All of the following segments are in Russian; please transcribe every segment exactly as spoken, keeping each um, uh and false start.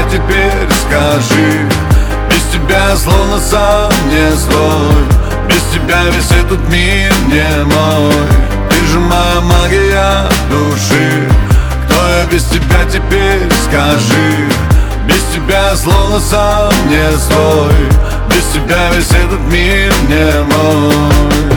теперь скажи? Без тебя словно сам не свой. Без тебя весь этот мир не мой. Ты же моя магия души. Кто я без тебя теперь скажи? Без тебя словно сам не свой. Без тебя весь этот мир не мой.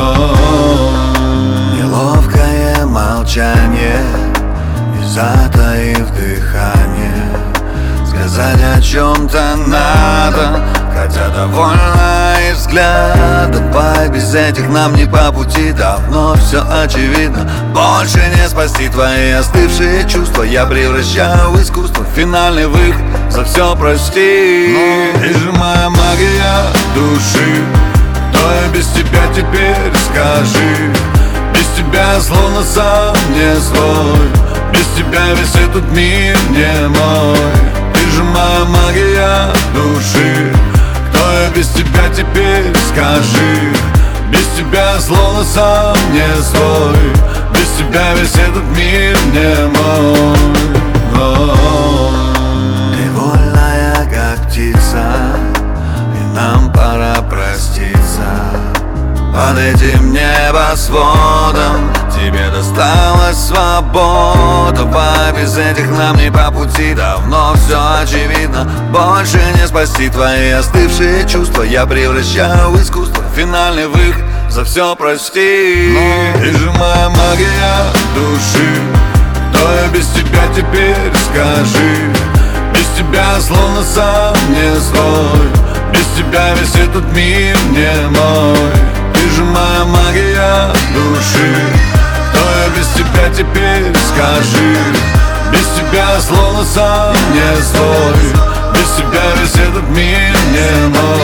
О-о-о. Неловкое молчание и затаив дыхание, сказать о чем-то надо, хотя довольно и взгляд. Давай, без этих нам не по пути, давно все очевидно. Больше не спасти твои остывшие чувства. Я превращаю в искусство финальный выход, за все прости. Но ты же моя магия души. Кто я без тебя теперь скажи? Без тебя словно сам не свой. Без тебя весь этот мир не мой. Ты же моя магия души. Кто я без тебя теперь скажи? Без тебя словно сам не свой. Без тебя весь этот мир не мой. О-о-о. Ты вольная, как птица, и нам пора проститься. Под этим небосводом тебе досталась свобода. Давай, без этих нам не по пути, давно все очевидно. Больше не спасти твои остывшие чувства. Я превращаю в искусство финальный выход, за все прости. Но ты же моя магия души. Кто я без тебя теперь скажи? Без тебя словно сам не свой. Без тебя весь этот мир не мой. Ты же моя магия души. Кто я без тебя теперь скажи? Без тебя словно сам не свой. Без тебя весь этот мир не мой.